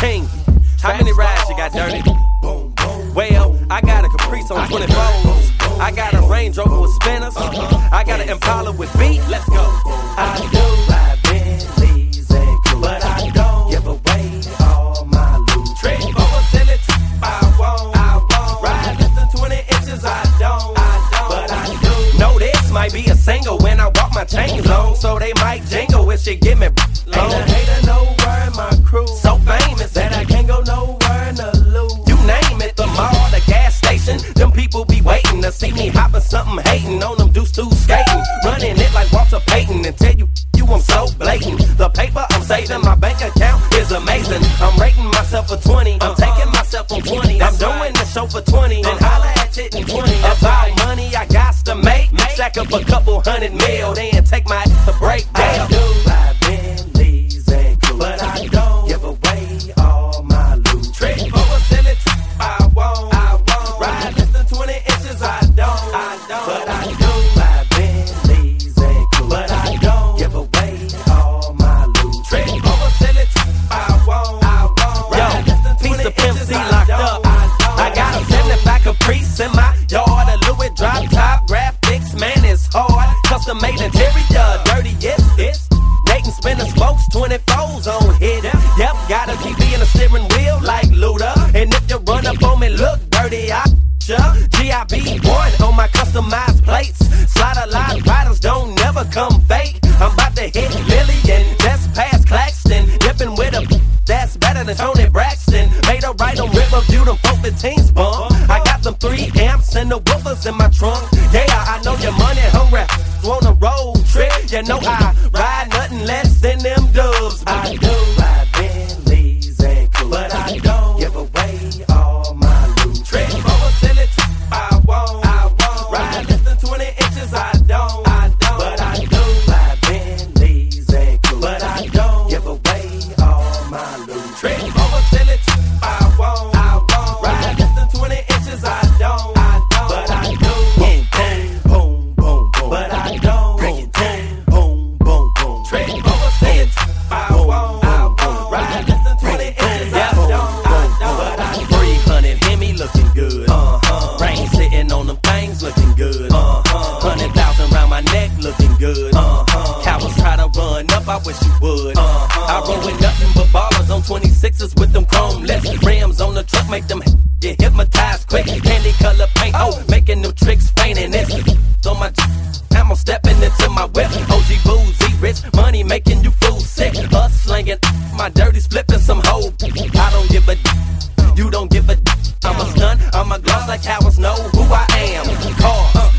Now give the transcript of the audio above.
king. How many rides you got, Dirty? Well, I got a Caprice on 24s. I got a Range Rover with spinners. I got an Impala with beat. Let's go. I do ride Bentleys and cruise, but I don't give away all my loot. Trick for a silly I won't. Ride less than 20 inches, I don't. But I do. Know this might be a single when I walk my chains on, so they might jingle if she give me long. Ain't a hater nowhere in my crew, So famous that I can't go nowhere in the loop. you name it, the mall, the gas station. Them people be waiting to see me hopping something, hating on them Deuce 2 skating, running it like Walter Payton, and tell you I'm so blatant. The paper I'm saving, my bank account is amazing. I'm rating myself a 20, I'm taking myself from 20. I'm doing the show for 20, then holla at it in 20. About money I got to make, stack up a couple $100 mil, then take my ass to break I down. do ride Bentleys and cruise, but I don't give away all my loot. Trick for a silly I won't. Ride less than 20 inches, I don't. But I do ride Bentleys and cruise, but I don't give away all my loot. Trick for a silly I won't. Ride less than 20 Piece of Pimp inches, C I locked don't. up. I got a 75 Caprice in my yard. A Louis drop top graphics, man, it's hard. Custom made interior, dirty, yes. Nathan spinning spokes, 24s on hit. Yep, got a TV and a steering wheel like Luda. And if you run up on me, look dirty, I GIB1 on my customized plates. Slide a lot, riders don't never come fake. I'm about to hit Lillian, that's past Claxton. Dipping with a that's better than Tony Braxton. Made a right on Riverview, them 415s bump. I got them 3 amps and the woofers in my trunk. Yeah, I know your money hungry. On a road trip, you know I ride nothing less than them dubs. I do ride Bentleys and cruise, but I don't give away all my loot. Trick for a silly I won't. Ride less than 20 inches, I don't. But I do ride Bentleys and cruise, but I don't give away all my loot. Trick for a silly I won't. Ride less than 20 inches, I don't. But I do. Boom, boom, boom, boom. But I don't. Break it down. Boom, boom, boom. Trick for a silly I won't. Ride less than 20 inches, I don't. But I do. 300 Hemi looking good. Rain sitting on them things looking good. 100,000 round my neck looking good. Cowards try to run up, I wish you would. I roll with nothing but ballers on 26s with them chrome lips. Rims on the truck make them get hypnotized quick. Candy color paint, making them tricks fainting. It's on my I'm stepping into my whip. OG boozy, rich money making you fools sick. Us slinging my dirty's flipping some hoes. I don't give a you don't give a I'm a stun, I'm a gloss like cowards know who I am. Cars,